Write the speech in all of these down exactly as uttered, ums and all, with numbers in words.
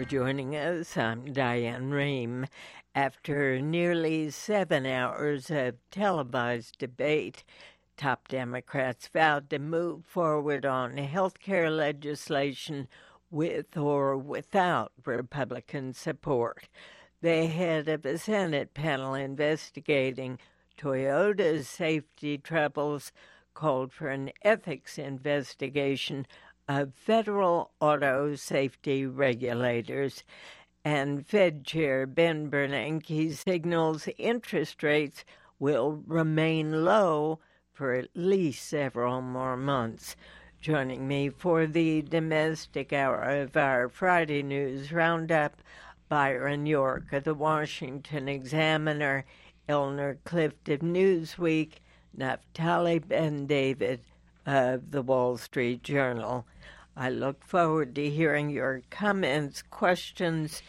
joining us. I'm Diane Rehm. After nearly seven hours of televised debate, top Democrats vowed to move forward on health care legislation with or without Republican support. The head of a Senate panel investigating Toyota's safety troubles called for an ethics investigation of federal auto safety regulators. And Fed Chair Ben Bernanke signals interest rates will remain low for at least several more months. Joining me for the domestic hour of our Friday News Roundup, Byron York of the Washington Examiner, Eleanor Clift of Newsweek, Naftali Ben-David of the Wall Street Journal. I look forward to hearing your comments, questions,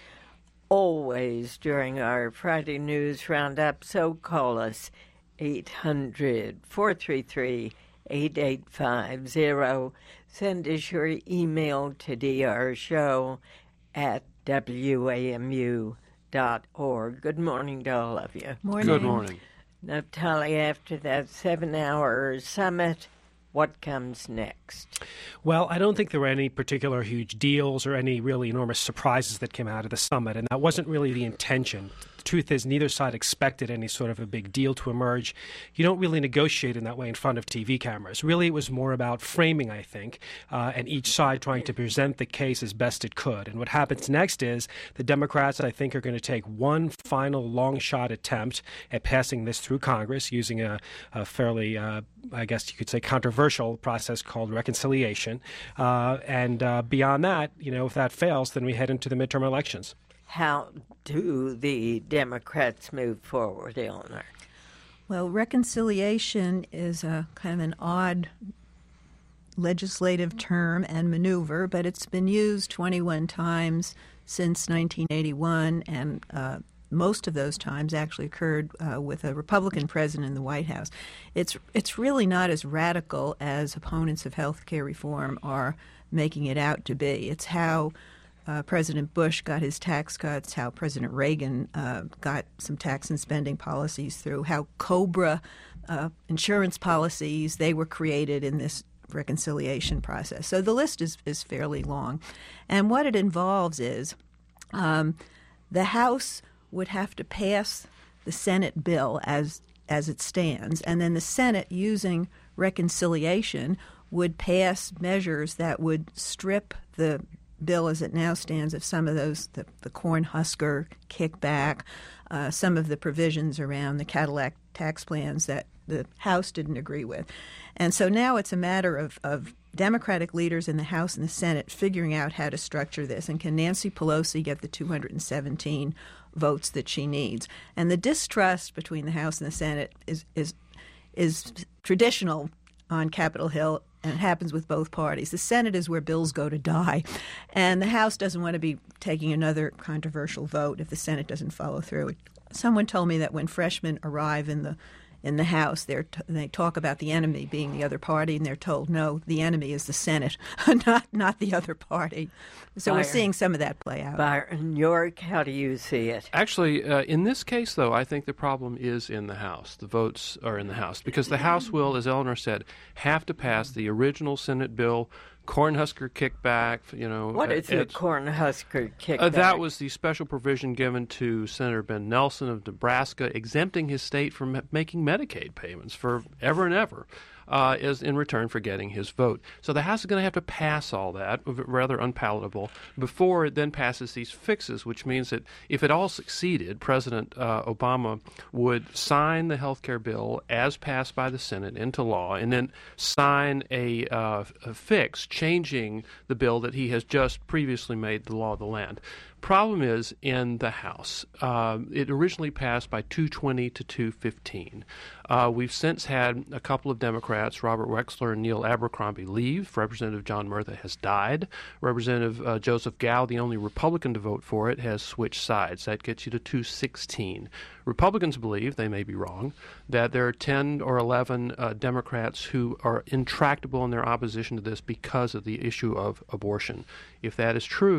always during our Friday News Roundup, so call us eight hundred, four three three, eight eight five zero. Send us your email to drshow at w a m u dot org. Good morning to all of you. Morning. Good morning. Naftali, after that seven-hour summit, what comes next? Well, I don't think there were any particular huge deals or any really enormous surprises that came out of the summit, and that wasn't really the intention. The truth is, neither side expected any sort of a big deal to emerge. You don't really negotiate in that way in front of T V cameras. Really, it was more about framing, I think, uh, and each side trying to present the case as best it could. And what happens next is the Democrats, I think, are going to take one final long-shot attempt at passing this through Congress using a, a fairly, uh, I guess you could say, controversial process called reconciliation. Uh, and uh, beyond that, you know, if that fails, then we head into the midterm elections. How do the Democrats move forward, Eleanor? Well, reconciliation is a kind of an odd legislative term and maneuver, but it's been used twenty-one times since nineteen eighty-one, and uh, most of those times actually occurred uh, with a Republican president in the White House. It's it's really not as radical as opponents of health care reform are making it out to be. It's how uh, President Bush got his tax cuts, how President Reagan uh, got some tax and spending policies through, how COBRA uh, insurance policies, they were created in this reconciliation process. So the list is, is fairly long. And what it involves is um, the House would have to pass the Senate bill as as it stands, and then the Senate, using reconciliation, would pass measures that would strip the bill as it now stands of some of those, the, the Cornhusker kickback, uh, some of the provisions around the Cadillac tax plans that the House didn't agree with. And so now it's a matter of, of Democratic leaders in the House and the Senate figuring out how to structure this. And can Nancy Pelosi get the two hundred seventeen votes that she needs? And the distrust between the House and the Senate is is is traditional on Capitol Hill, and it happens with both parties. The Senate is where bills go to die, and the House doesn't want to be taking another controversial vote if the Senate doesn't follow through. Someone told me that when freshmen arrive in the in the House, they're t- they talk about the enemy being the other party, and they're told, no, the enemy is the Senate, not not the other party. So Byron, we're seeing some of that play out. Byron York, how do you see it? Actually, uh, in this case, though, I think the problem is in the House. The votes are in the House because the House will, as Eleanor said, have to pass the original Senate bill, Cornhusker kickback, you know. What is uh, the Cornhusker kickback? Uh, that was the special provision given to Senator Ben Nelson of Nebraska, exempting his state from ma- making Medicaid payments for ever and ever, uh, as in return for getting his vote. So the House is going to have to pass all that, rather unpalatable, before it then passes these fixes, which means that if it all succeeded, President uh, Obama would sign the health care bill as passed by the Senate into law, and then sign a, uh, a fix changing the bill that he has just previously made the law of the land. Problem is in the House. Uh, it originally passed by two twenty to two fifteen. Uh, we've since had a couple of Democrats, Robert Wexler and Neil Abercrombie, leave. Representative John Murtha has died. Representative uh, Joseph Gow, the only Republican to vote for it, has switched sides. That gets you to two sixteen. Republicans believe, they may be wrong, that there are ten or eleven uh, Democrats who are intractable in their opposition to this because of the issue of abortion. If that is true,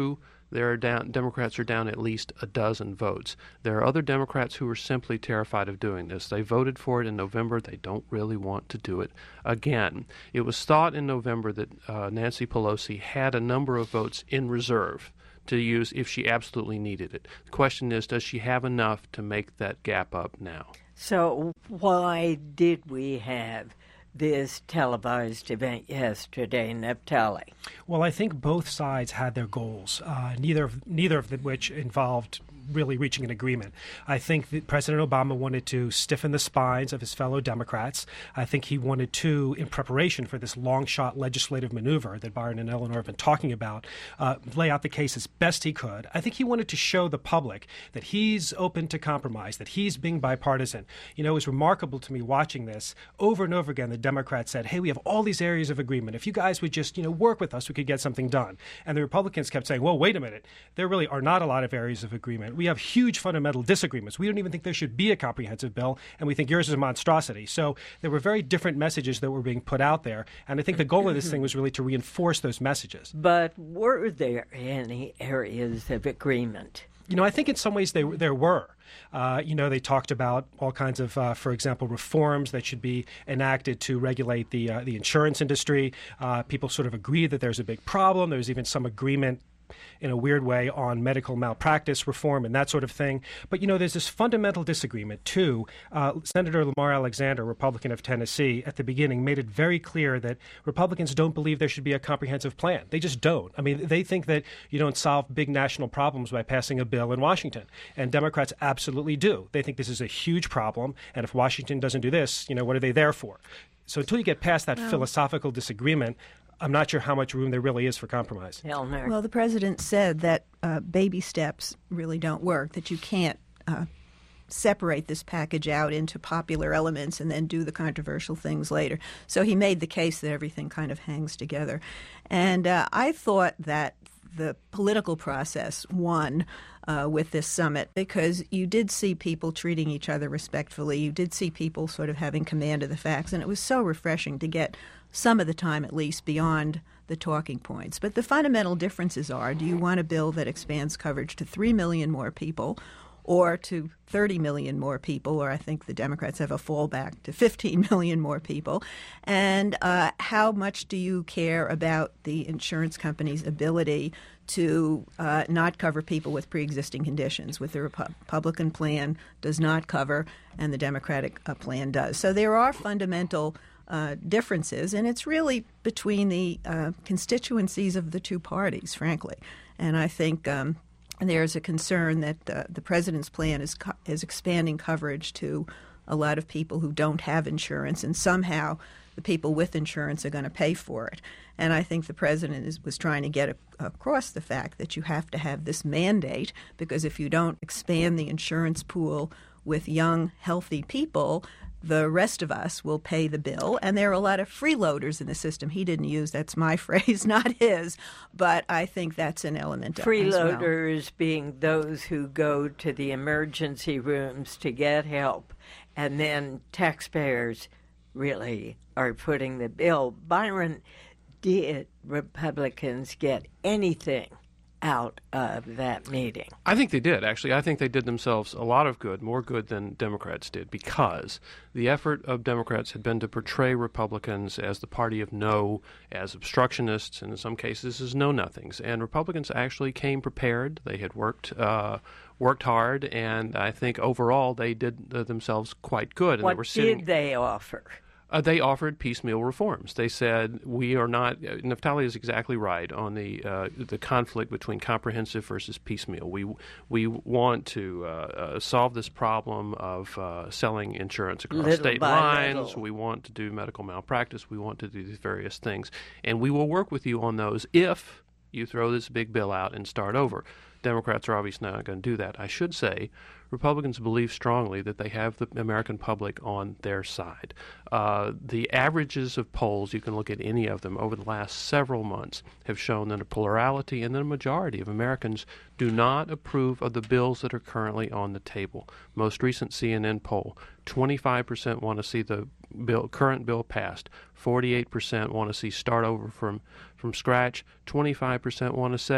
there are down, Democrats are down at least a dozen votes. There are other Democrats who are simply terrified of doing this. They voted for it in November. They don't really want to do it again. It was thought in November that uh, Nancy Pelosi had a number of votes in reserve to use if she absolutely needed it. The question is, does she have enough to make that gap up now? So why did we have this televised event yesterday, Naftali? Well, I think both sides had their goals, uh, neither of, neither of which involved really reaching an agreement. I think that President Obama wanted to stiffen the spines of his fellow Democrats. I think he wanted to, in preparation for this long-shot legislative maneuver that Byron and Eleanor have been talking about, uh, lay out the case as best he could. I think he wanted to show the public that he's open to compromise, that he's being bipartisan. You know, it was remarkable to me watching this. Over and over again, the Democrats said, hey, we have all these areas of agreement. If you guys would just, you know, work with us, we could get something done. And the Republicans kept saying, well, wait a minute. There really are not a lot of areas of agreement. We have huge fundamental disagreements. We don't even think there should be a comprehensive bill, and we think yours is a monstrosity. So there were very different messages that were being put out there, and I think the goal of this thing was really to reinforce those messages. But were there any areas of agreement? You know, I think in some ways they, there were. Uh, you know, they talked about all kinds of, uh, for example, reforms that should be enacted to regulate the uh, the insurance industry. Uh, people sort of agreed that there's a big problem. There was even some agreement in a weird way on medical malpractice reform and that sort of thing. But, you know, there's this fundamental disagreement, too. Uh, Senator Lamar Alexander, Republican of Tennessee, at the beginning made it very clear that Republicans don't believe there should be a comprehensive plan. They just don't. I mean, they think that you don't solve big national problems by passing a bill in Washington. And Democrats absolutely do. They think this is a huge problem. And if Washington doesn't do this, you know, what are they there for? So until you get past that well, philosophical disagreement, I'm not sure how much room there really is for compromise. Eleanor. Well, the president said that uh, baby steps really don't work, that you can't uh, separate this package out into popular elements and then do the controversial things later. So he made the case that everything kind of hangs together. And uh, I thought that the political process won uh, with this summit because you did see people treating each other respectfully. You did see people sort of having command of the facts, and it was so refreshing to get some of the time at least beyond the talking points. But the fundamental differences are, do you want a bill that expands coverage to three million more people or to thirty million more people, or I think the Democrats have a fallback to fifteen million more people? And uh, how much do you care about the insurance company's ability to uh, not cover people with pre-existing conditions, with the Repu- Republican plan does not cover and the Democratic uh, plan does? So there are fundamental Uh, differences, and it's really between the uh, constituencies of the two parties, frankly. And I think um, there's a concern that uh, the president's plan is co- is expanding coverage to a lot of people who don't have insurance, and somehow the people with insurance are going to pay for it. And I think the president is, was trying to get a, across the fact that you have to have this mandate, because if you don't expand the insurance pool with young, healthy people, the rest of us will pay the bill. And there are a lot of freeloaders in the system. He didn't use, that's my phrase, not his, but I think that's an element of it as well. Freeloaders being those who go to the emergency rooms to get help, and then taxpayers really are footing the bill. Byron, did Republicans get anything out of that meeting? I think they did, actually. I think they did themselves a lot of good, more good than Democrats did, because the effort of Democrats had been to portray Republicans as the party of no, as obstructionists, and in some cases as know-nothings. And Republicans actually came prepared. They had worked uh, worked hard, and I think overall they did uh, themselves quite good. And what they were sitting, did they offer? Uh, they offered piecemeal reforms. They said, we are not, uh, Naftali is exactly right on the uh, the conflict between comprehensive versus piecemeal. We we want to uh, uh, solve this problem of uh, selling insurance across little state by lines. Little. We want to do medical malpractice. We want to do these various things. And we will work with you on those if you throw this big bill out and start over. Democrats are obviously not going to do that. I should say Republicans believe strongly that they have the American public on their side. Uh, the averages of polls, you can look at any of them, over the last several months have shown that a plurality and then a majority of Americans do not approve of the bills that are currently on the table. Most recent C N N poll, twenty-five percent want to see the bill, current bill passed, forty-eight percent want to see start over from, from scratch, twenty-five percent want to say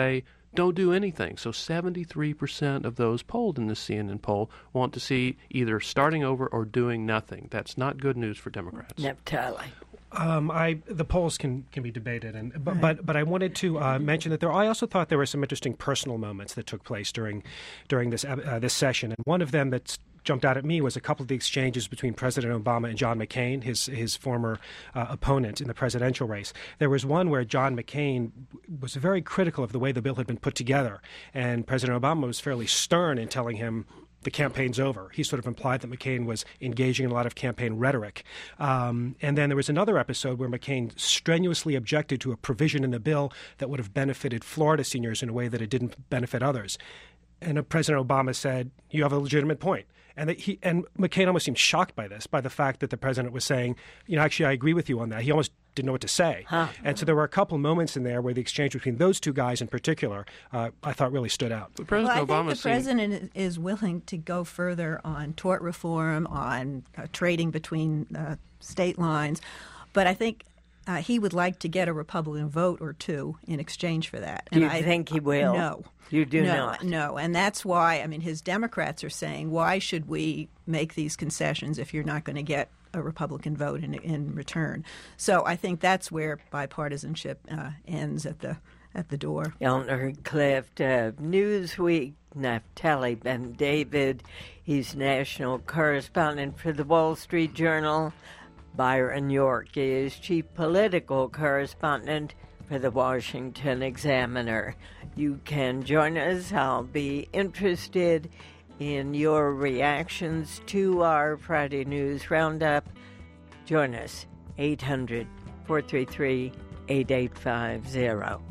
don't do anything. So seventy-three percent of those polled in the C N N poll want to see either starting over or doing nothing. That's not good news for Democrats. Naftali. Um, I the polls can, can be debated, and but but, but I wanted to uh, mention that there. I also thought there were some interesting personal moments that took place during during this uh, this session, and one of them that's jumped out at me was a couple of the exchanges between President Obama and John McCain, his his former uh, opponent in the presidential race. There was one where John McCain was very critical of the way the bill had been put together, and President Obama was fairly stern in telling him the campaign's over. He sort of implied that McCain was engaging in a lot of campaign rhetoric. Um, and then there was another episode where McCain strenuously objected to a provision in the bill that would have benefited Florida seniors in a way that it didn't benefit others. And uh, President Obama said, "You have a legitimate point." And that he and McCain almost seemed shocked by this, by the fact that the president was saying, you know, actually, I agree with you on that. He almost didn't know what to say. Huh. And so there were a couple moments in there where the exchange between those two guys in particular, uh, I thought really stood out. But President well, I Obama think the seemed... president is willing to go further on tort reform, on uh, trading between uh, state lines. But I think uh, he would like to get a Republican vote or two in exchange for that. Do you and I think he will? No. You do no, not? No, and that's why, I mean, his Democrats are saying, why should we make these concessions if you're not going to get a Republican vote in, in return? So I think that's where bipartisanship uh, ends at the at the door. Eleanor Clift, uh, Newsweek, Naftali Ben-David. He's national correspondent for the Wall Street Journal. Byron York is chief political correspondent for the Washington Examiner. You can join us. I'll be interested in your reactions to our Friday News Roundup. Join us, eight hundred, four three three, eight eight five zero.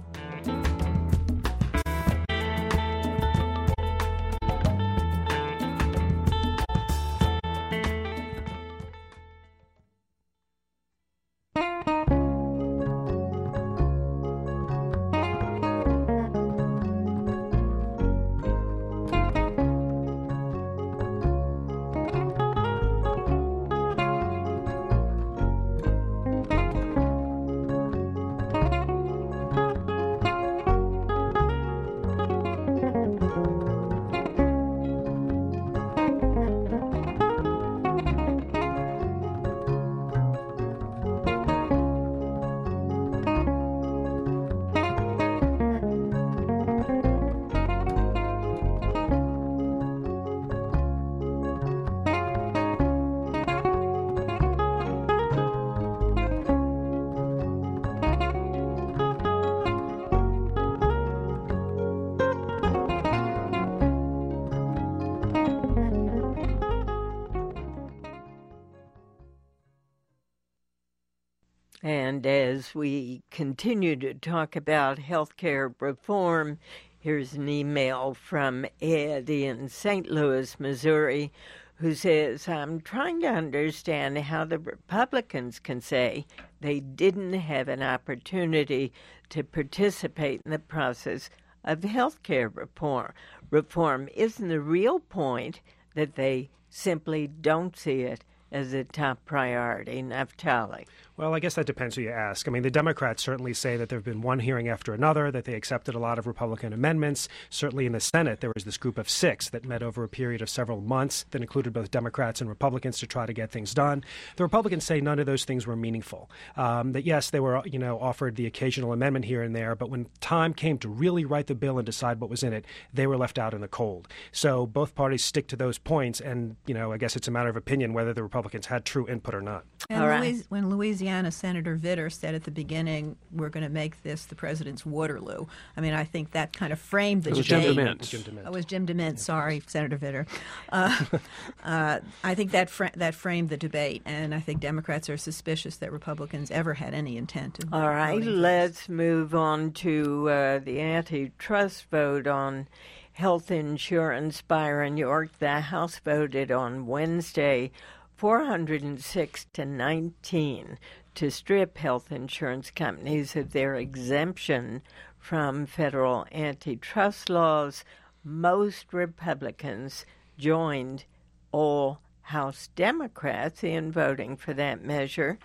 And as we continue to talk about health care reform, here's an email from Ed in Saint Louis, Missouri, who says, I'm trying to understand how the Republicans can say they didn't have an opportunity to participate in the process of health care reform. Reform isn't the real point that they simply don't see it as a top priority. Naftali. Well, I guess that depends who you ask. I mean, the Democrats certainly say that there have been one hearing after another, that they accepted a lot of Republican amendments. Certainly in the Senate, there was this group of six that met over a period of several months that included both Democrats and Republicans to try to get things done. The Republicans say none of those things were meaningful. Um, that, yes, they were, you know, offered the occasional amendment here and there, but when time came to really write the bill and decide what was in it, they were left out in the cold. So both parties stick to those points, and, you know, I guess it's a matter of opinion whether the Republicans had true input or not. And All right. Louis- when Louisiana Senator Vitter said at the beginning, we're going to make this the president's Waterloo. I mean, I think that kind of framed the It was debate. Jim DeMint. Jim DeMint. Oh, it was Jim DeMint. Sorry, Senator Vitter. Uh, uh, I think that fra- that framed the debate, and I think Democrats are suspicious that Republicans ever had any intent of All right, voting for this. let's move on to uh, the antitrust vote on health insurance. Byron York, the House voted on Wednesday four hundred six to nineteen to strip health insurance companies of their exemption from federal antitrust laws. Most Republicans joined all House Democrats in voting for that measure.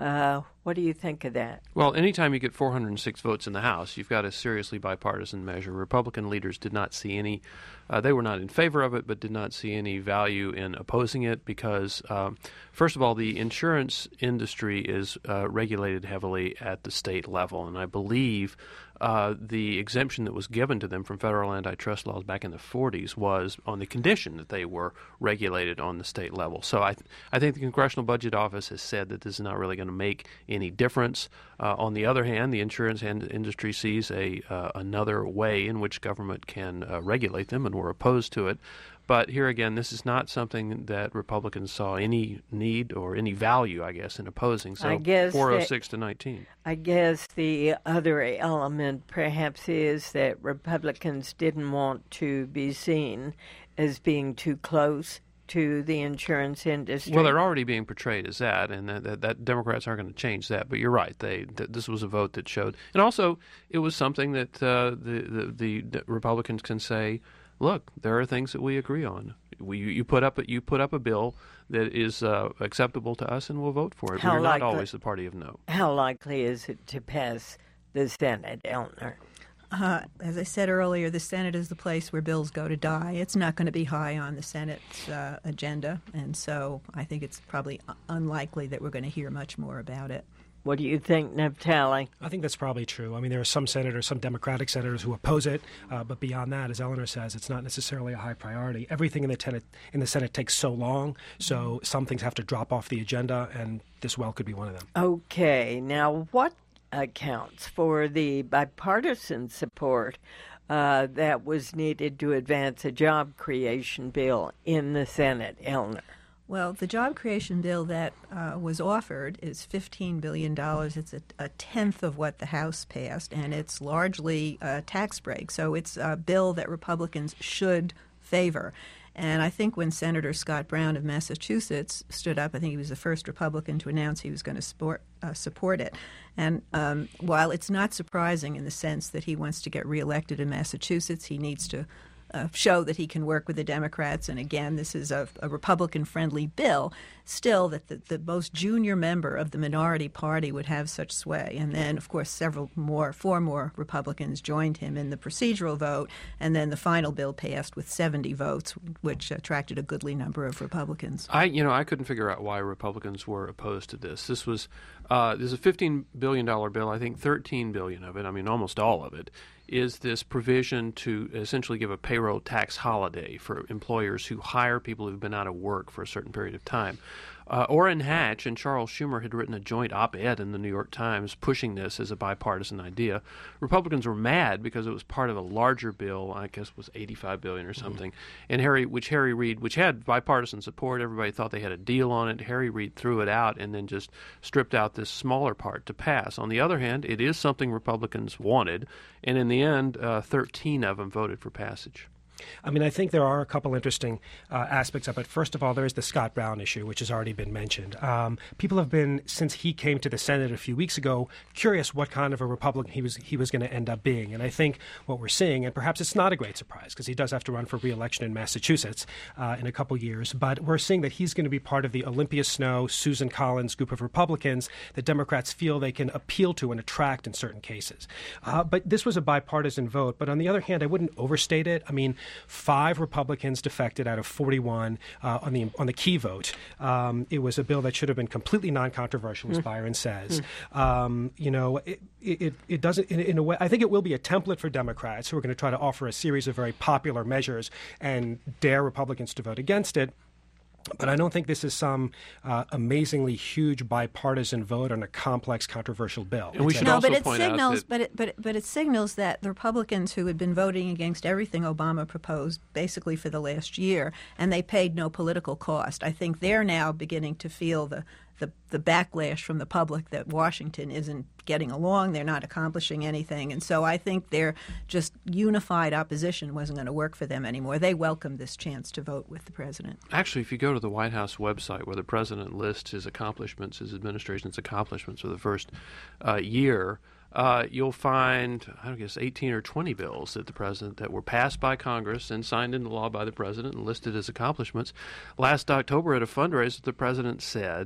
Uh, what do you think of that? Well, anytime you get four hundred six votes in the House, you've got a seriously bipartisan measure. Republican leaders did not see any, uh, they were not in favor of it, but did not see any value in opposing it because, um, first of all, the insurance industry is uh, regulated heavily at the state level, and I believe Uh, the exemption that was given to them from federal antitrust laws back in the forties was on the condition that they were regulated on the state level. So I, th- I think the Congressional Budget Office has said that this is not really going to make any difference. Uh, on the other hand, the insurance in- industry sees a uh, another way in which government can uh, regulate them, and we're opposed to it. But here again, this is not something that Republicans saw any need or any value, I guess, in opposing. So I guess four oh six to nineteen. I guess the other element perhaps is that Republicans didn't want to be seen as being too close to the insurance industry. Well, they're already being portrayed as that, and that, that, that Democrats aren't going to change that. But you're right; they th- this was a vote that showed, and also it was something that uh, the, the the the Republicans can say, look, there are things that we agree on. We, you put up a, you put up a bill that is uh, acceptable to us, and we'll vote for it. How We're not likely- always the party of no. How likely is it to pass the Senate, Eleanor? Uh, as I said earlier, the Senate is the place where bills go to die. It's not going to be high on the Senate's uh, agenda, and so I think it's probably unlikely that we're going to hear much more about it. What do you think, Naphtali? I think that's probably true. I mean, there are some senators, some Democratic senators who oppose it, uh, but beyond that, as Eleanor says, it's not necessarily a high priority. Everything in the, Senate, in the Senate takes so long, so some things have to drop off the agenda, and this well could be one of them. Okay, now what accounts for the bipartisan support uh, that was needed to advance a job creation bill in the Senate, Eleanor? Well, the job creation bill that uh, was offered is fifteen billion dollars. It's a, a tenth of what the House passed, and it's largely a tax break. So it's a bill that Republicans should favor. And I think when Senator Scott Brown of Massachusetts stood up, I think he was the first Republican to announce he was going to support, uh, support it. And um, while it's not surprising in the sense that he wants to get reelected in Massachusetts, he needs to Uh, show that he can work with the Democrats. And again, this is a, a Republican-friendly bill. Still, that the, the most junior member of the minority party would have such sway. And then, of course, several more, four more Republicans joined him in the procedural vote. And then the final bill passed with seventy votes, which attracted a goodly number of Republicans. I, you know, I couldn't figure out why Republicans were opposed to this. This was, uh, this is a fifteen billion dollars bill. I think thirteen billion dollars of it, I mean, almost all of it, is this provision to essentially give a payroll tax holiday for employers who hire people who've been out of work for a certain period of time. Uh, Orrin Hatch and Charles Schumer had written a joint op-ed in the New York Times pushing this as a bipartisan idea. Republicans were mad because it was part of a larger bill, I guess it was eighty-five billion dollars or something, mm-hmm. and Harry, which Harry Reid, which had bipartisan support, everybody thought they had a deal on it. Harry Reid threw it out and then just stripped out this smaller part to pass. On the other hand, it is something Republicans wanted, and in the end, uh, thirteen of them voted for passage. I mean, I think there are a couple interesting uh, aspects of it. First of all, there is the Scott Brown issue, which has already been mentioned. Um, people have been, since he came to the Senate a few weeks ago, curious what kind of a Republican he was he was going to end up being. And I think what we're seeing, and perhaps it's not a great surprise because he does have to run for re-election in Massachusetts uh, in a couple years, but we're seeing that he's going to be part of the Olympia Snowe, Susan Collins group of Republicans that Democrats feel they can appeal to and attract in certain cases. Uh, but this was a bipartisan vote. But on the other hand, I wouldn't overstate it. I mean, Five Republicans defected out of forty-one uh, on the on the key vote. Um, it was a bill that should have been completely non-controversial, as mm. Byron says. Mm. Um, you know, it it, it doesn't in, in a way. I think it will be a template for Democrats who are going to try to offer a series of very popular measures and dare Republicans to vote against it. But I don't think this is some uh, amazingly huge bipartisan vote on a complex, controversial bill. And we should no, also but it point signals, out that but it, but it, but it signals that the Republicans who had been voting against everything Obama proposed, basically for the last year, and they paid no political cost. I think they're now beginning to feel the. The, the backlash from the public that Washington isn't getting along, they're not accomplishing anything. And so I think their just unified opposition wasn't going to work for them anymore. They welcomed this chance to vote with the president. Actually, if you go to the White House website where the president lists his accomplishments, his administration's accomplishments for the first uh, year, Uh, you'll find, I guess, eighteen or twenty bills that the president that were passed by Congress and signed into law by the president and listed as accomplishments. Last October at a fundraiser, the president said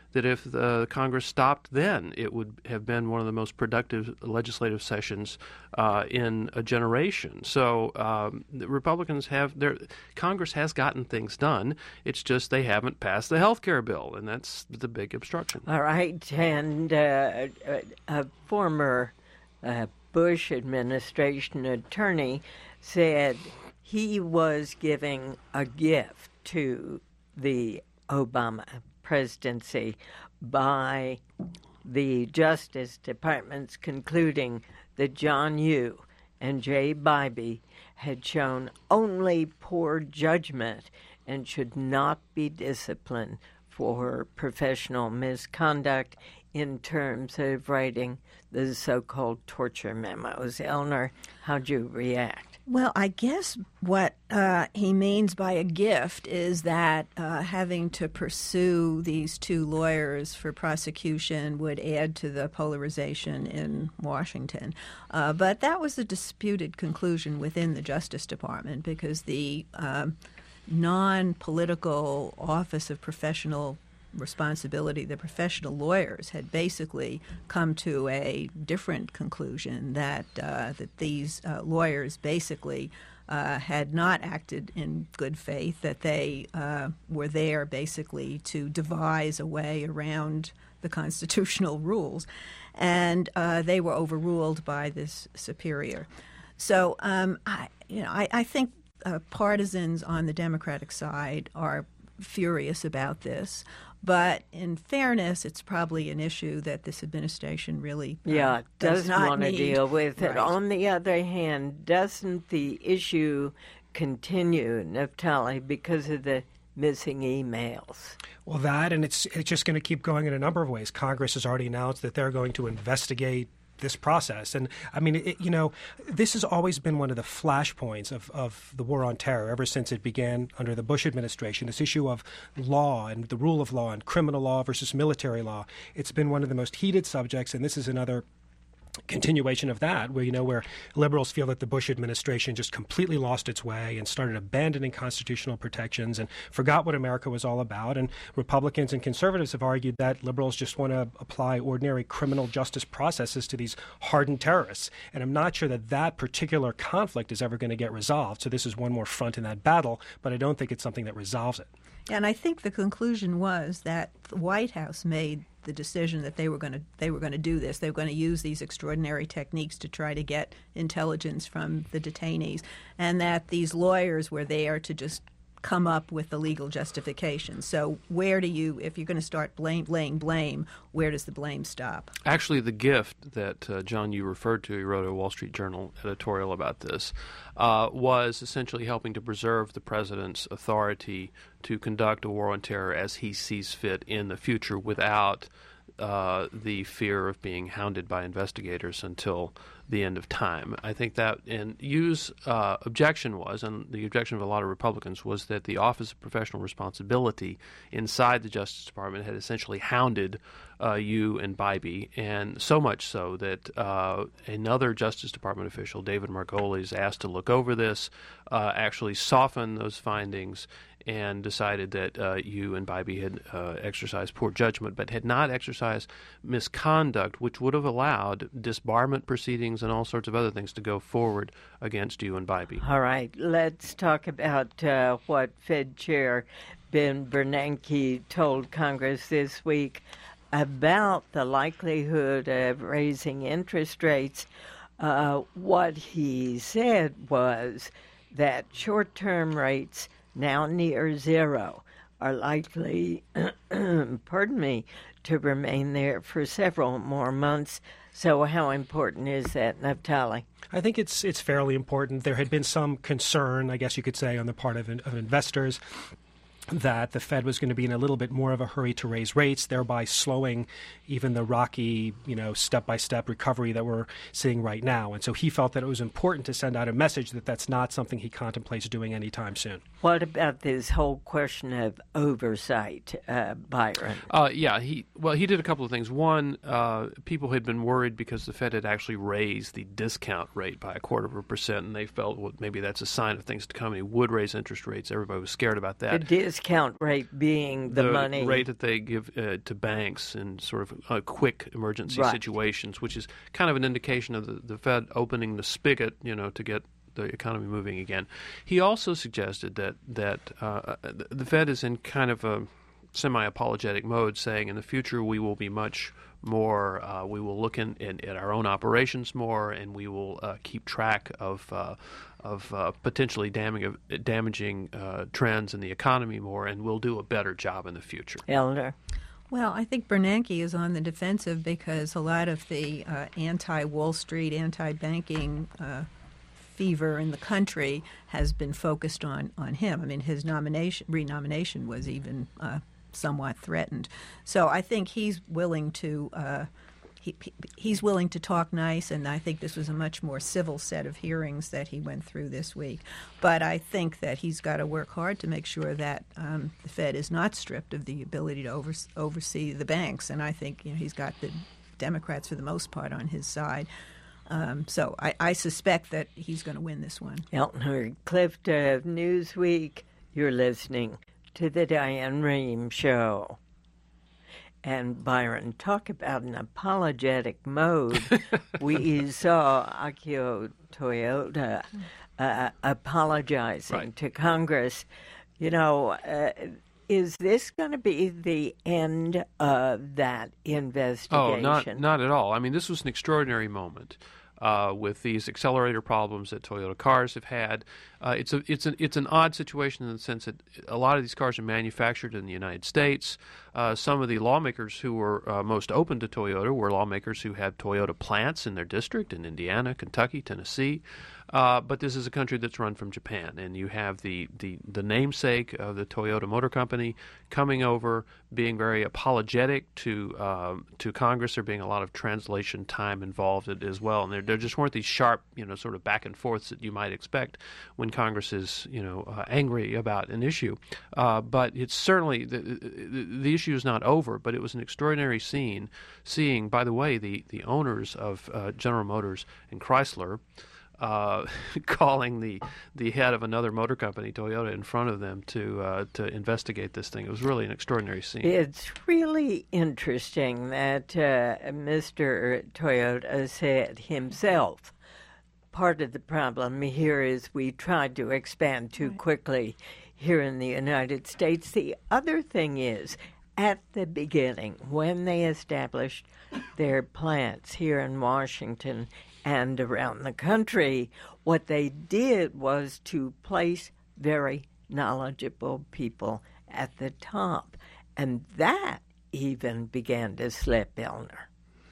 that if the Congress stopped then, it would have been one of the most productive legislative sessions uh, in a generation. So um, the Republicans have their Congress has gotten things done. It's just they haven't passed the health care bill, and that's the big obstruction. All right, and uh, a former uh, Bush administration attorney said he was giving a gift to the Obama presidency by the Justice Department's concluding that John Yoo and Jay Bybee had shown only poor judgment and should not be disciplined for professional misconduct in terms of writing the so-called torture memos. Eleanor, how'd you react? Well, I guess what uh, he means by a gift is that uh, having to pursue these two lawyers for prosecution would add to the polarization in Washington. Uh, but that was a disputed conclusion within the Justice Department because the um, non-political Office of Professional Responsibility, the professional lawyers had basically come to a different conclusion that uh, that these uh, lawyers basically uh, had not acted in good faith, that they uh, were there basically to devise a way around the constitutional rules, and uh, they were overruled by this superior. So um, I, you know, I, I think uh, partisans on the Democratic side are furious about this. But in fairness, it's probably an issue that this administration really uh, yeah, does, does not want to need. deal with right. it. On the other hand, doesn't the issue continue, Naftali, because of the missing emails? Well, that, and it's it's just going to keep going in a number of ways. Congress has already announced that they're going to investigate this process. And I mean, it, you know, this has always been one of the flashpoints of, of the war on terror ever since it began under the Bush administration, this issue of law and the rule of law and criminal law versus military law. It's been one of the most heated subjects, and this is another continuation of that, where, you know, where liberals feel that the Bush administration just completely lost its way and started abandoning constitutional protections and forgot what America was all about. And Republicans and conservatives have argued that liberals just want to apply ordinary criminal justice processes to these hardened terrorists. And I'm not sure that that particular conflict is ever going to get resolved. So this is one more front in that battle, but I don't think it's something that resolves it. And I think the conclusion was that the White House made the decision that they were going to they were going to do this. They were going to use these extraordinary techniques to try to get intelligence from the detainees, and that these lawyers were there to just come up with the legal justification. So where do you, if you're going to start blame, laying blame, where does the blame stop? Actually, the gift that uh, John Yoo referred to, he wrote a Wall Street Journal editorial about this, uh, was essentially helping to preserve the president's authority to conduct a war on terror as he sees fit in the future without uh, the fear of being hounded by investigators until the end of time. I think that, and Yoo's uh, objection was, and the objection of a lot of Republicans, was that the Office of Professional Responsibility inside the Justice Department had essentially hounded uh, Yoo and Bybee, and so much so that uh, another Justice Department official, David Margolies, asked to look over this, uh, actually soften those findings, and decided that uh, Yoo and Bybee had uh, exercised poor judgment, but had not exercised misconduct, which would have allowed disbarment proceedings and all sorts of other things to go forward against Yoo and Bybee. All right, let's talk about uh, what Fed Chair Ben Bernanke told Congress this week about the likelihood of raising interest rates. Uh, what he said was that short-term rates, now near zero, are likely, pardon me, to remain there for several more months. So how important is that, Naftali? I think it's it's fairly important. There had been some concern, I guess you could say, on the part of, of investors that the Fed was going to be in a little bit more of a hurry to raise rates, thereby slowing even the rocky, you know, step-by-step recovery that we're seeing right now. And so he felt that it was important to send out a message that that's not something he contemplates doing anytime soon. What about this whole question of oversight, uh, Byron? Uh, yeah, he well, he did a couple of things. One, uh, people had been worried because the Fed had actually raised the discount rate by a quarter of a percent, and they felt, well, maybe that's a sign of things to come, and he would raise interest rates. Everybody was scared about that. The discount rate being the, the money rate that they give uh, to banks in sort of uh, quick emergency right. situations, which is kind of an indication of the, the Fed opening the spigot, you know, to get the economy moving again. He also suggested that that uh, the Fed is in kind of a semi-apologetic mode, saying in the future we will be much more, uh, we will look in, in, at our own operations more, and we will uh, keep track of uh, of uh, potentially damaging, damaging uh, trends in the economy more, and we'll do a better job in the future. Elder. Well, I think Bernanke is on the defensive because a lot of the uh, anti-Wall Street, anti-banking uh, fever in the country has been focused on, on him. I mean, his nomination, renomination was even uh, somewhat threatened. So I think he's willing to uh, he, he's willing to talk nice, and I think this was a much more civil set of hearings that he went through this week. But I think that he's got to work hard to make sure that um, the Fed is not stripped of the ability to over, oversee the banks, and I think you know, he's got the Democrats for the most part on his side. Um, so I, I suspect that he's going to win this one. Elton Clifton of Newsweek, you're listening to the Diane Rehm Show. And Byron, talk about an apologetic mode. We saw Akio Toyoda uh, apologizing right. to Congress. You know, uh, is this going to be the end of that investigation? Oh, not, not at all. I mean, this was an extraordinary moment. Uh, with these accelerator problems that Toyota cars have had, uh, it's a it's an it's an odd situation in the sense that a lot of these cars are manufactured in the United States. Uh, some of the lawmakers who were uh, most open to Toyota were lawmakers who had Toyota plants in their district in Indiana, Kentucky, Tennessee. Uh, but this is a country that's run from Japan, and you have the, the, the namesake of the Toyota Motor Company coming over, being very apologetic to um, to Congress. There being a lot of translation time involved as well, and there, there just weren't these sharp, you know, sort of back and forths that you might expect when Congress is, you know, uh, angry about an issue. Uh, but it's certainly the, the the issue is not over. But it was an extraordinary scene, seeing, by the way, the the owners of uh, General Motors and Chrysler. Uh, calling the, the head of another motor company, Toyota, in front of them to uh, to investigate this thing. It was really an extraordinary scene. It's really interesting that uh, Mister Toyota said himself, part of the problem here is we tried to expand too quickly here in the United States. The other thing is, at the beginning, when they established their plants here in Washington and around the country, what they did was to place very knowledgeable people at the top. And that even began to slip, Eleanor.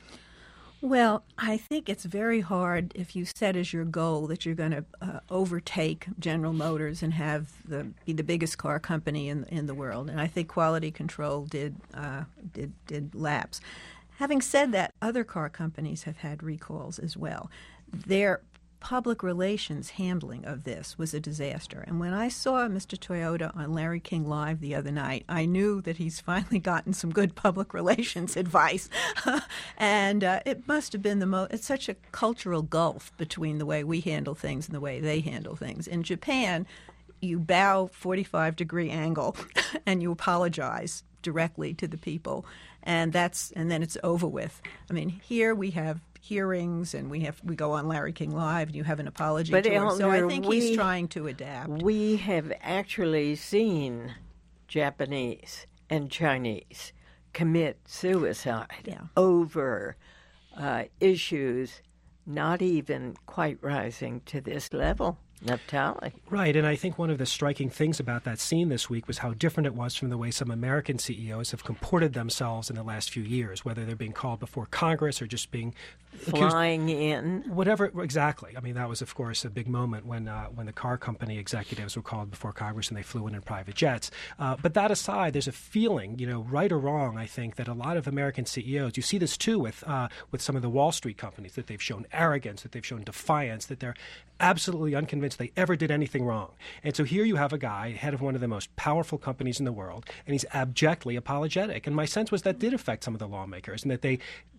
Well, I think it's very hard if you set as your goal that you're going to uh, overtake General Motors and have the be the biggest car company in in the world. And I think quality control did uh, did did lapse. Having said that, other car companies have had recalls as well. Their public relations handling of this was a disaster. And when I saw Mister Toyota on Larry King Live the other night, I knew that he's finally gotten some good public relations advice. and uh, it must have been the most, it's such a cultural gulf between the way we handle things and the way they handle things. In Japan, you bow forty-five degree angle and you apologize directly to the people, and that's and then it's over with. I mean, here we have hearings and we have we go on Larry King Live and you have an apology but tour. Eleanor, so I think we, he's trying to adapt. We have actually seen Japanese and Chinese commit suicide yeah. over uh, issues not even quite rising to this level. Naphtali. Right, and I think one of the striking things about that scene this week was how different it was from the way some American C E Os have comported themselves in the last few years, whether they're being called before Congress or just being flying in. Whatever, exactly. I mean, that was, of course, a big moment when uh, when the car company executives were called before Congress and they flew in in private jets. Uh, but that aside, there's a feeling, you know, right or wrong, I think, that a lot of American C E Os, you see this too with uh, with some of the Wall Street companies, that they've shown arrogance, that they've shown defiance, that they're absolutely unconvinced they ever did anything wrong. And so here you have a guy, head of one of the most powerful companies in the world, and he's abjectly apologetic. And my sense was that did affect some of the lawmakers, and that they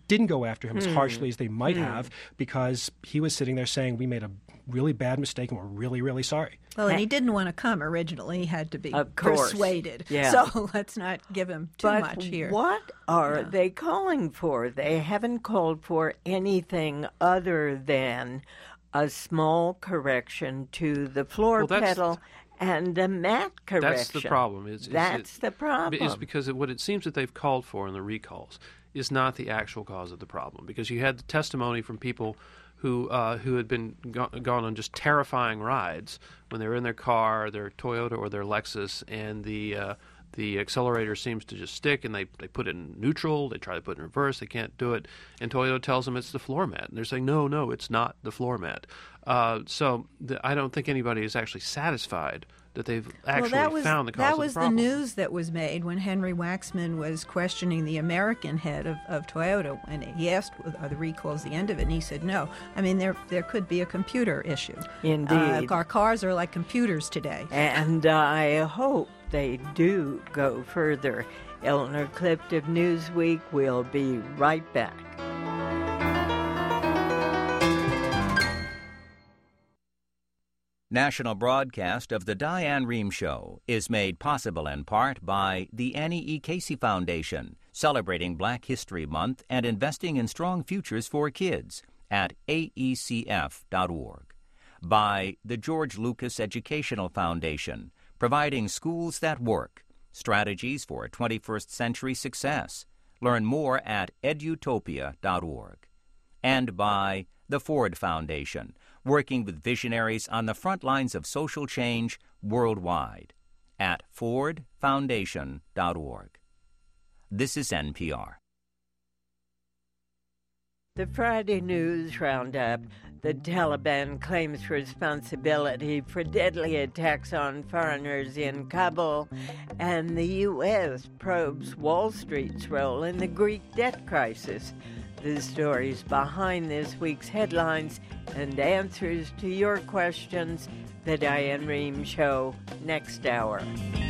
didn't go after him hmm. as harshly as they might hmm. have, because he was sitting there saying, we made a really bad mistake and we're really, really sorry. Well, and he didn't want to come originally. He had to be of course. persuaded. Yeah. So let's not give him too but much here. What are no. they calling for? They haven't called for anything other than a small correction to the floor well, pedal and a mat correction. That's the problem. It's, it's, that's it, the problem. It's because it, what it seems that they've called for in the recalls is not the actual cause of the problem. Because you had the testimony from people who uh, who had been go- gone on just terrifying rides when they were in their car, their Toyota or their Lexus, and the uh, the accelerator seems to just stick, and they, they put it in neutral, they try to put it in reverse, they can't do it, and Toyota tells them it's the floor mat, and they're saying, no, no, it's not the floor mat. Uh, so the, I don't think anybody is actually satisfied that they've actually well, that was, found the cause that of was the problem. the news that was made when Henry Waxman was questioning the American head of, of Toyota, and he asked, are the recalls the end of it? And he said, no. I mean, there there could be a computer issue. Indeed. Uh, our cars are like computers today. And I hope they do go further. Eleanor Clift of Newsweek will be right back. National broadcast of the Diane Rehm Show is made possible in part by the Annie E. Casey Foundation, celebrating Black History Month and investing in strong futures for kids at A E C F dot org. By the George Lucas Educational Foundation, providing schools that work, strategies for twenty-first century success. Learn more at edutopia dot org. And by the Ford Foundation, working with visionaries on the front lines of social change worldwide at ford foundation dot org. This is N P R. The Friday News Roundup. The Taliban claims responsibility for deadly attacks on foreigners in Kabul, and the U S probes Wall Street's role in the Greek debt crisis. The stories behind this week's headlines and answers to your questions. The Diane Rehm Show, next hour.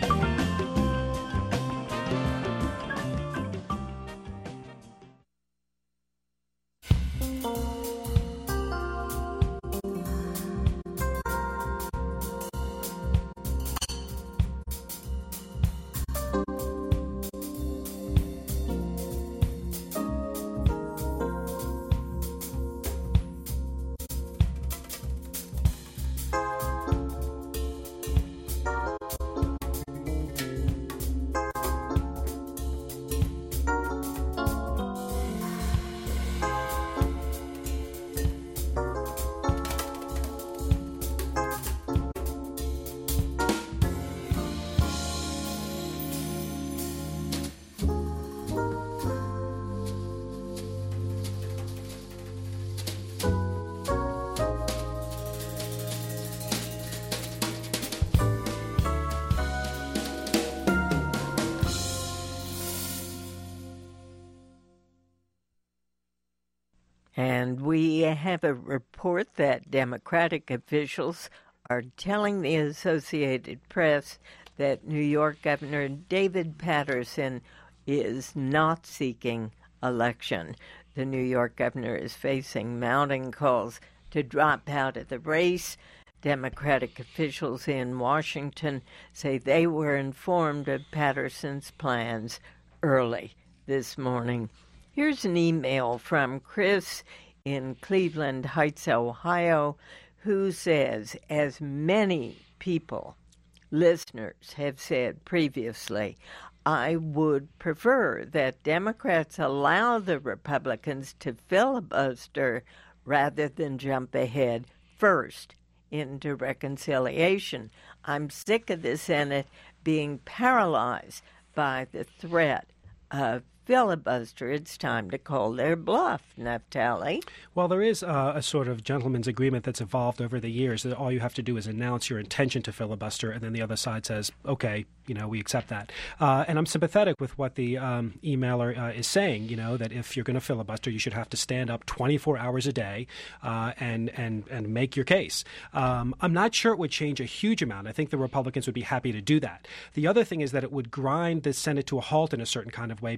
And we have a report that Democratic officials are telling the Associated Press that New York Governor David Paterson is not seeking election. The New York governor is facing mounting calls to drop out of the race. Democratic officials in Washington say they were informed of Paterson's plans early this morning. Here's an email from Chris in Cleveland Heights, Ohio, who says, as many people, listeners, have said previously, I would prefer that Democrats allow the Republicans to filibuster rather than jump ahead first into reconciliation. I'm sick of the Senate being paralyzed by the threat of filibuster. It's time to call their bluff, Naftali. Well, there is uh, a sort of gentleman's agreement that's evolved over the years that all you have to do is announce your intention to filibuster, and then the other side says, okay, you know, we accept that. Uh, and I'm sympathetic with what the um, emailer uh, is saying, you know, that if you're going to filibuster, you should have to stand up twenty-four hours a day uh, and, and, and make your case. Um, I'm not sure it would change a huge amount. I think the Republicans would be happy to do that. The other thing is that it would grind the Senate to a halt in a certain kind of way, because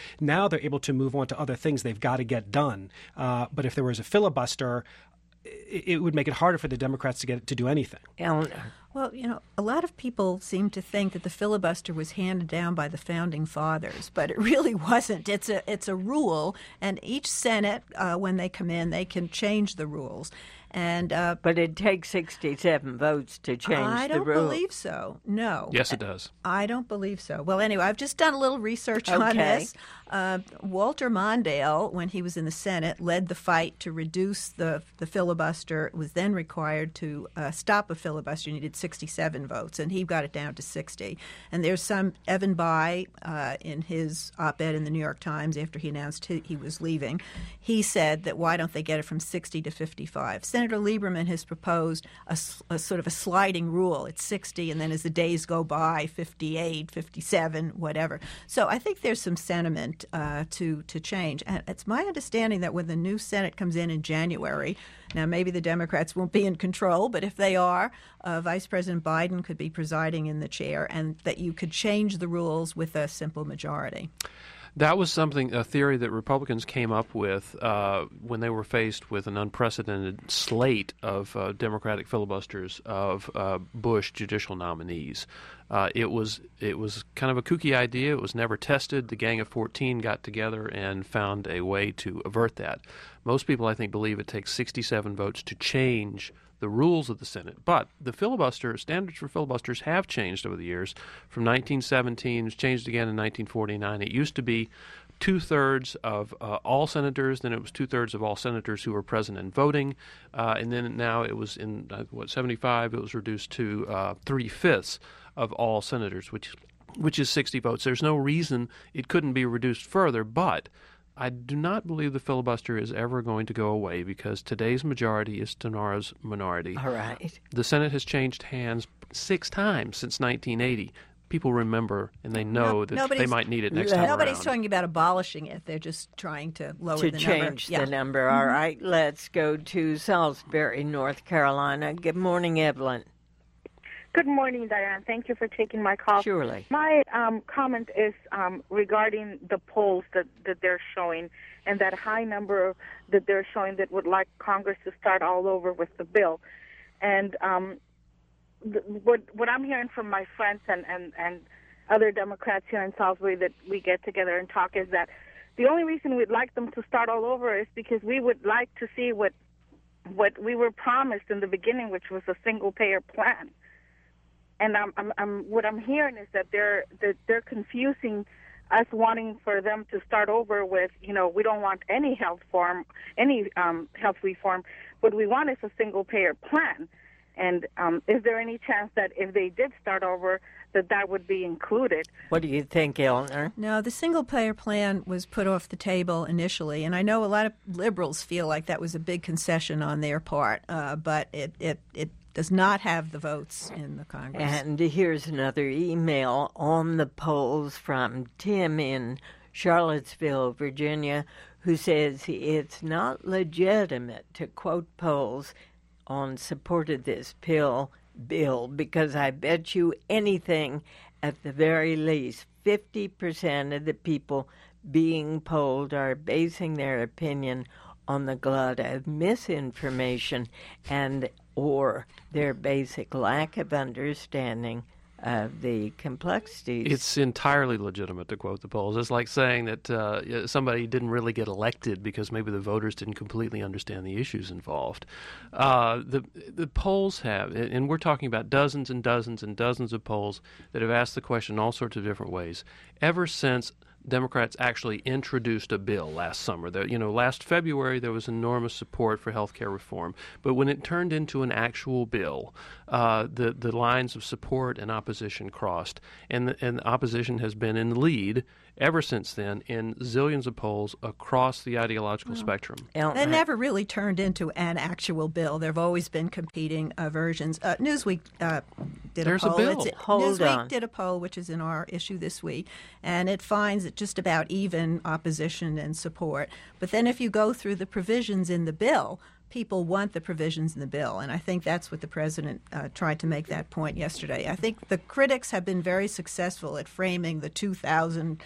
Now they're able to move on to other things they've got to get done. Uh, but if there was a filibuster, it, it would make it harder for the Democrats to get to do anything. Eleanor. Well, you know, a lot of people seem to think that the filibuster was handed down by the founding fathers, but it really wasn't. It's a it's a rule, and each Senate, uh, when they come in, they can change the rules. And uh, but it takes sixty-seven votes to change I the don't rule. believe so. No. Yes, it does. I don't believe so. Well, anyway, I've just done a little research on Okay. this. Uh, Walter Mondale, when he was in the Senate, led the fight to reduce the the filibuster. It was then required to uh, stop a filibuster. You needed sixty-seven votes, and he got it down to sixty. And there's some Evan Bayh uh, in his op-ed in the New York Times after he announced he, he was leaving. He said that why don't they get it from sixty to fifty-five? Senator Lieberman has proposed a, a sort of a sliding rule. It's sixty, and then as the days go by, fifty-eight, fifty-seven, whatever. So I think there's some sentiment uh, to to change. And it's my understanding that when the new Senate comes in in January, now maybe the Democrats won't be in control, but if they are, uh, Vice President Biden could be presiding in the chair, and that you could change the rules with a simple majority. That was something, a theory that Republicans came up with uh, when they were faced with an unprecedented slate of uh, Democratic filibusters of uh, Bush judicial nominees. Uh, it was it was kind of a kooky idea. It was never tested. The Gang of fourteen got together and found a way to avert that. Most people, I think, believe it takes sixty-seven votes to change the rules of the Senate. But the filibuster, standards for filibusters have changed over the years. From nineteen seventeen, it was changed again in nineteen forty-nine. It used to be two-thirds of uh, all senators, then it was two-thirds of all senators who were present and voting, uh, and then now it was in, uh, what, seventy-five, it was reduced to uh, three-fifths of all senators, which which is sixty votes. There's no reason it couldn't be reduced further, but I do not believe the filibuster is ever going to go away because today's majority is tomorrow's minority. All right. The Senate has changed hands six times since nineteen eighty. People remember and they know No- that nobody's- they might need it next time Nobody's around. talking about abolishing it. They're just trying to lower To the change number. the Yeah. number. All right, let's go to Salisbury, North Carolina. Good morning, Evelyn. Good morning, Diane. Thank you for taking my call. Surely. My um, comment is um, regarding the polls that, that they're showing and that high number that they're showing that would like Congress to start all over with the bill. And um, th- what, what I'm hearing from my friends and, and, and other Democrats here in Salisbury that we get together and talk is that the only reason we'd like them to start all over is because we would like to see what what we were promised in the beginning, which was a single-payer plan. And I'm, I'm, I'm, what I'm hearing is that they're that they're confusing us wanting for them to start over with, you know, we don't want any health form, any um, health reform. What we want is a single-payer plan. And um, is there any chance that if they did start over, that that would be included? What do you think, Eleanor? No, the single-payer plan was put off the table initially, and I know a lot of liberals feel like that was a big concession on their part, uh, but it, it, it does not have the votes in the Congress. And here's another email on the polls from Tim in Charlottesville, Virginia, who says it's not legitimate to quote polls on support of this pill bill because I bet you anything, at the very least, fifty percent of the people being polled are basing their opinion on the glut of misinformation and or their basic lack of understanding of the complexities. It's entirely legitimate to quote the polls. It's like saying that uh, somebody didn't really get elected because maybe the voters didn't completely understand the issues involved. Uh, the the polls have, and we're talking about dozens and dozens and dozens of polls that have asked the question in all sorts of different ways ever since Democrats actually introduced a bill last summer. There, you know, last February there was enormous support for health care reform, but when it turned into an actual bill, uh, the the lines of support and opposition crossed, and the, and the opposition has been in the lead ever since then in zillions of polls across the ideological Well, spectrum. Eleanor. They never really turned into an actual bill. There have always been competing uh, versions. Uh, Newsweek uh, did There's a a poll. bill. It's- Hold Newsweek on. did a poll, which is in our issue this week, and it finds it just about even opposition and support. But then if you go through the provisions in the bill, people want the provisions in the bill, and I think that's what the president uh, tried to make that point yesterday. I think the critics have been very successful at framing the two thousand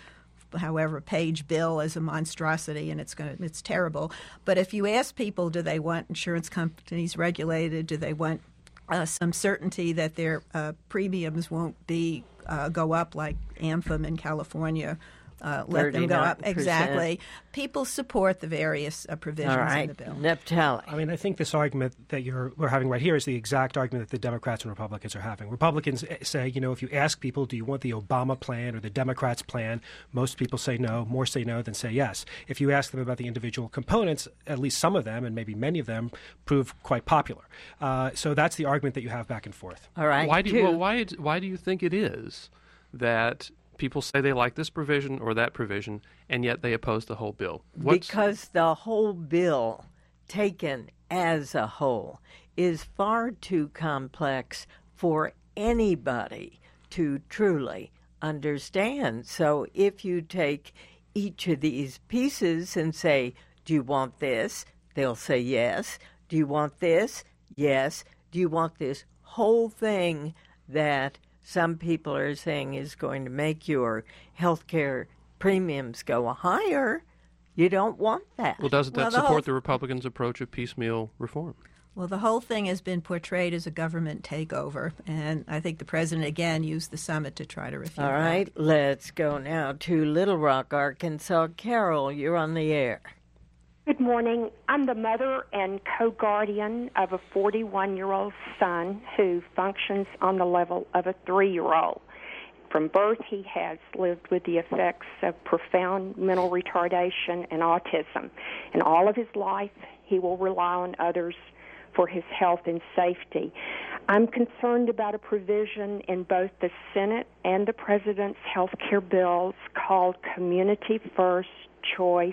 however page bill is a monstrosity, and it's going to, it's terrible. But if you ask people, do they want insurance companies regulated? Do they want uh, some certainty that their uh, premiums won't be uh, go up like Anthem in California? Uh, let them go up. Exactly. People support the various uh, provisions All right. in the bill. Naphtali. I mean, I think this argument that you're we're having right here is the exact argument that the Democrats and Republicans are having. Republicans say, you know, if you ask people, do you want the Obama plan or the Democrats' plan, most people say no. More say no than say yes. If you ask them about the individual components, at least some of them, and maybe many of them, prove quite popular. Uh, so that's the argument that you have back and forth. All right. Why do you, well, why why do you think it is that people say they like this provision or that provision, and yet they oppose the whole bill? What's... Because the whole bill, taken as a whole, is far too complex for anybody to truly understand. So if you take each of these pieces and say, do you want this? They'll say yes. Do you want this? Yes. Do you want this whole thing that some people are saying is going to make your health care premiums go higher? You don't want that. Well, doesn't that Well, the support whole- the Republicans' approach of piecemeal reform? Well, the whole thing has been portrayed as a government takeover, and I think the president, again, used the summit to try to refute All right, that. let's go now to Little Rock, Arkansas. Carol, you're on the air. Good morning. I'm the mother and co-guardian of a forty-one-year-old son who functions on the level of a three-year-old. From birth, he has lived with the effects of profound mental retardation and autism. And all of his life, he will rely on others for his health and safety. I'm concerned about a provision in both the Senate and the President's health care bills called Community First Choice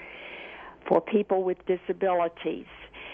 for people with disabilities.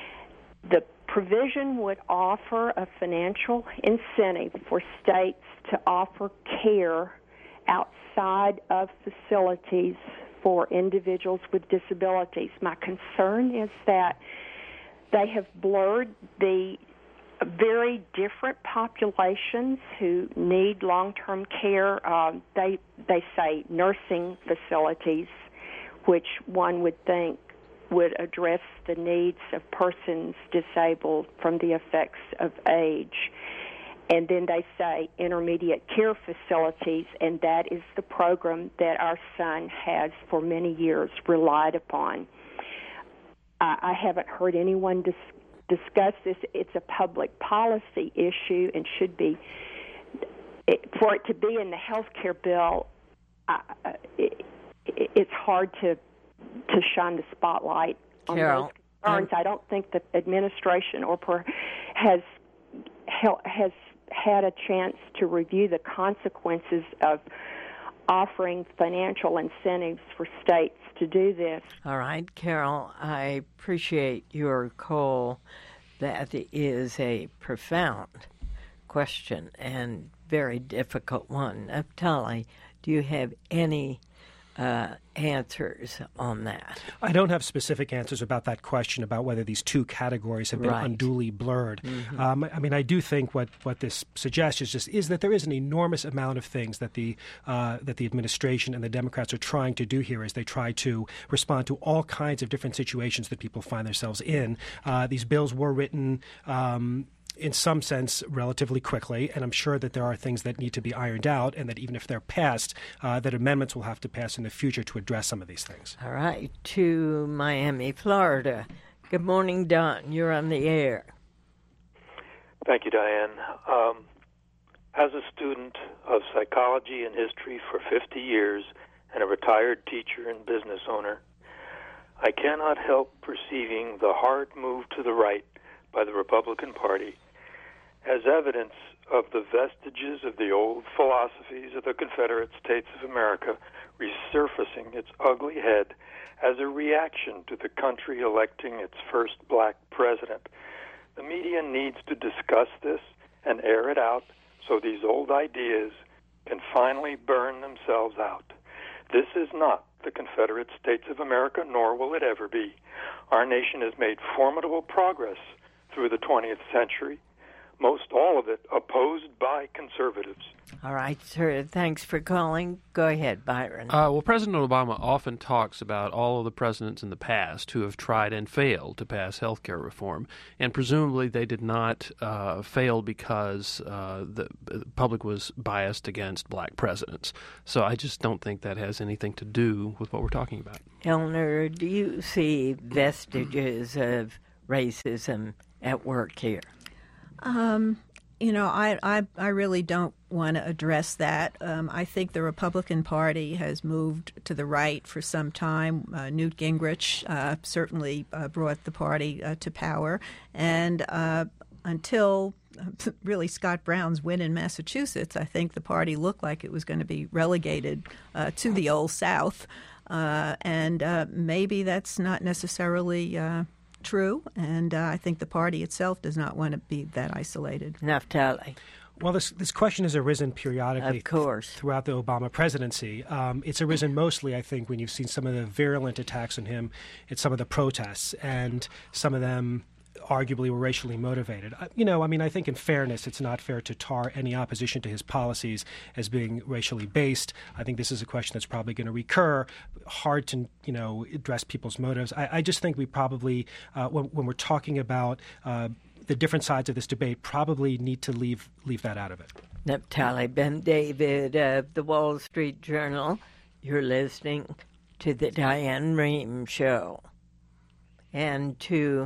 The provision would offer a financial incentive for states to offer care outside of facilities for individuals with disabilities. My concern is that they have blurred the very different populations who need long-term care. Um, they they say nursing facilities, which one would think would address the needs of persons disabled from the effects of age. And then they say intermediate care facilities, and that is the program that our son has for many years relied upon. I, I haven't heard anyone dis- discuss this. It's a public policy issue and should be, it, for it to be in the health care bill, uh, it, it, it's hard to to shine the spotlight on Carol, those concerns. Um, I don't think the administration or per, has has had a chance to review the consequences of offering financial incentives for states to do this. All right, Carol, I appreciate your call. That is a profound question and very difficult one. Naphtali, do you have any Uh, answers on that? I don't have specific answers about that question about whether these two categories have been Right. unduly blurred. Mm-hmm. Um, I mean, I do think what, what this suggests is just is that there is an enormous amount of things that the uh, that the administration and the Democrats are trying to do here as they try to respond to all kinds of different situations that people find themselves in. Uh, these bills were written Um, in some sense, relatively quickly, and I'm sure that there are things that need to be ironed out, and that even if they're passed, uh, that amendments will have to pass in the future to address some of these things. All right, to Miami, Florida. Good morning, Don. You're on the air. Thank you, Diane. Um, as a student of psychology and history for fifty years and a retired teacher and business owner, I cannot help perceiving the hard move to the right by the Republican Party as evidence of the vestiges of the old philosophies of the Confederate States of America resurfacing its ugly head as a reaction to the country electing its first black president. The media needs to discuss this and air it out so these old ideas can finally burn themselves out. This is not the Confederate States of America, nor will it ever be. Our nation has made formidable progress through the twentieth century. most all of it opposed by conservatives. All right, sir. Thanks for calling. Go ahead, Byron. Uh, well, President Obama often talks about all of the presidents in the past who have tried and failed to pass health care reform, and presumably they did not uh, fail because uh, the public was biased against black presidents. So I just don't think that has anything to do with what we're talking about. Eleanor, do you see vestiges of racism at work here? Um, you know, I, I, I really don't want to address that. Um, I think the Republican Party has moved to the right for some time. Uh, Newt Gingrich uh, certainly uh, brought the party uh, to power. And uh, until uh, really Scott Brown's win in Massachusetts, I think the party looked like it was going to be relegated uh, to the Old South. Uh, and uh, maybe that's not necessarily uh, true, and uh, I think the party itself does not want to be that isolated. Naftali. Well, this this question has arisen periodically of course. th- throughout the Obama presidency. Um, it's arisen mostly, I think, when you've seen some of the virulent attacks on him at some of the protests, and some of them arguably were racially motivated. Uh, you know, I mean, I think in fairness, it's not fair to tar any opposition to his policies as being racially based. I think this is a question that's probably going to recur. Hard to, you know, address people's motives. I, I just think we probably, uh, when, when we're talking about uh, the different sides of this debate, probably need to leave leave that out of it. Naftali Ben-David of the Wall Street Journal. You're listening to the Diane Rehm Show. And to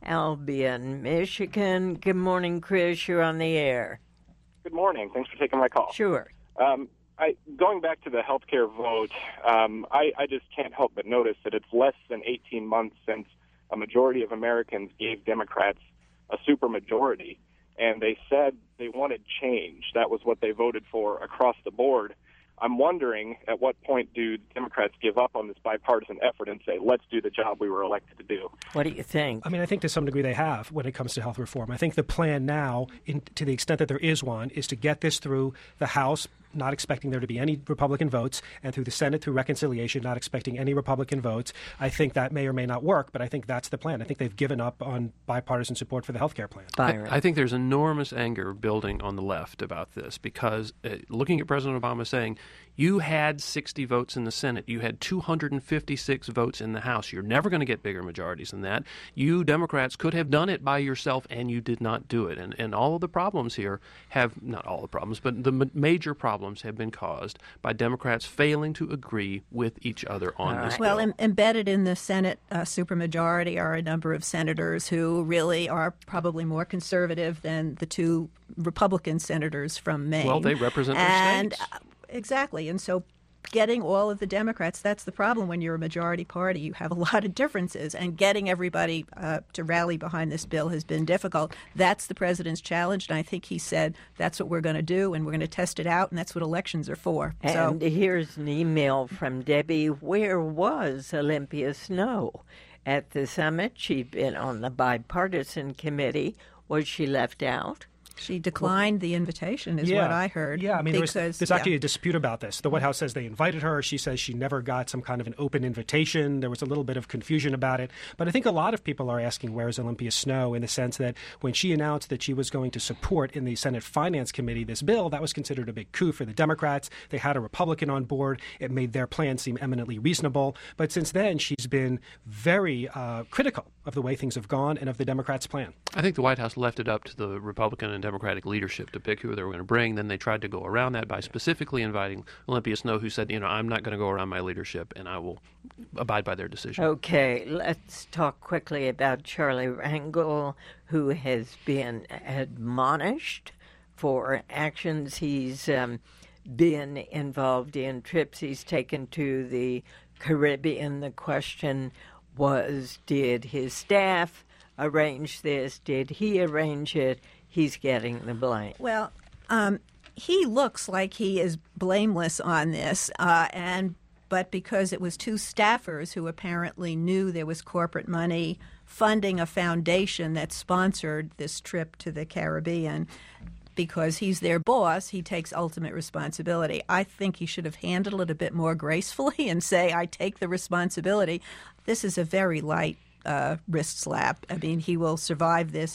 Albion, Michigan. Good morning, Chris. You're on the air. Good morning. Thanks for taking my call. Sure. Um, I, going back to the healthcare vote, um, I, I just can't help but notice that it's less than eighteen months since a majority of Americans gave Democrats a supermajority, and they said they wanted change. That was what they voted for across the board. I'm wondering at what point do Democrats give up on this bipartisan effort and say, let's do the job we were elected to do? What do you think? I mean, I think to some degree they have when it comes to health reform. I think the plan now, in, to the extent that there is one, is to get this through the House, not expecting there to be any Republican votes, and through the Senate through reconciliation, not expecting any Republican votes. I think that may or may not work, but I think that's the plan. I think they've given up on bipartisan support for the health care plan. Byron. I, I think there's enormous anger building on the left about this because uh, looking at President Obama saying, you had sixty votes in the Senate. You had two hundred fifty-six votes in the House. You're never going to get bigger majorities than that. You Democrats could have done it by yourself, and you did not do it. And and all of the problems here have, not all the problems, but the ma- major problems have been caused by Democrats failing to agree with each other on all this right. Well, bill. em- embedded in the Senate uh, supermajority are a number of senators who really are probably more conservative than the two Republican senators from Maine. Well, they represent their and, states. Uh, exactly. And so getting all of the Democrats, that's the problem when you're a majority party. You have a lot of differences, and getting everybody uh, to rally behind this bill has been difficult. That's the president's challenge, and I think he said that's what we're going to do, and we're going to test it out, and that's what elections are for. And so, here's an email from Debbie. Where was Olympia Snowe at the summit? She'd been on the bipartisan committee. Was she left out? She declined the invitation, is yeah. what I heard. Yeah, I mean, there was, because, there's yeah. actually a dispute about this. The White House says they invited her. She says she never got some kind of an open invitation. There was a little bit of confusion about it. But I think a lot of people are asking, where's Olympia Snowe, in the sense that when she announced that she was going to support in the Senate Finance Committee this bill, that was considered a big coup for the Democrats. They had a Republican on board. It made their plan seem eminently reasonable. But since then, she's been very uh, critical of the way things have gone and of the Democrats' plan. I think the White House left it up to the Republican and Democratic leadership to pick who they were going to bring. Then they tried to go around that by specifically inviting Olympia Snowe, who said, you know, I'm not going to go around my leadership and I will abide by their decision. Okay, let's talk quickly about Charlie Rangel, who has been admonished for actions he's um, been involved in, trips he's taken to the Caribbean. The question was, did his staff arrange this? Did he arrange it? He's getting the blame. Well, um, he looks like he is blameless on this, uh, and but because it was two staffers who apparently knew there was corporate money funding a foundation that sponsored this trip to the Caribbean, because he's their boss, he takes ultimate responsibility. I think he should have handled it a bit more gracefully and say, I take the responsibility. This is a very light uh, wrist slap. I mean, he will survive this his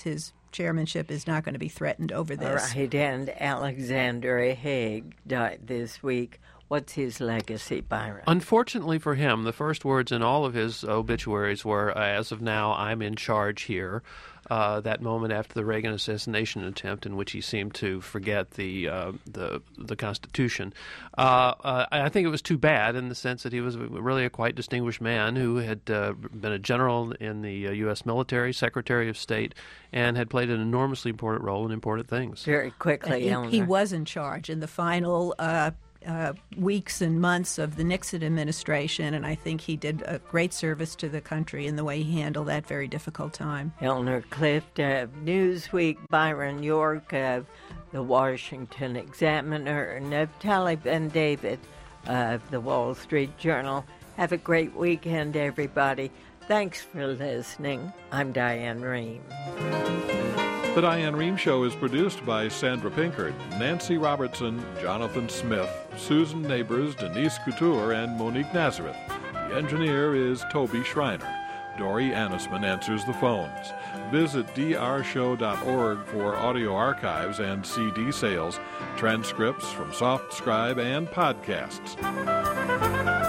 chairmanship is not going to be threatened over this. All right, and Alexander Haig died this week. What's his legacy, Byron? Unfortunately for him, the first words in all of his obituaries were, as of now, I'm in charge here. Uh, that moment after the Reagan assassination attempt, in which he seemed to forget the uh, the the Constitution. Uh, uh, I think it was too bad in the sense that he was really a quite distinguished man who had uh, been a general in the uh, U S military, Secretary of State, and had played an enormously important role in important things. Very quickly, he, Eleanor. he was in charge in the final uh, uh, weeks and months of the Nixon administration, and I think he did a great service to the country in the way he handled that very difficult time. Eleanor Clift of Newsweek, Byron York of the Washington Examiner, and Naftali Ben David of the Wall Street Journal. Have a great weekend, everybody. Thanks for listening. I'm Diane Rehm. The Diane Rehm Show is produced by Sandra Pinkert, Nancy Robertson, Jonathan Smith, Susan Neighbors, Denise Couture, and Monique Nazareth. The engineer is Toby Schreiner. Dory Annisman answers the phones. Visit d r show dot org for audio archives and C D sales, transcripts from SoftScribe, and podcasts.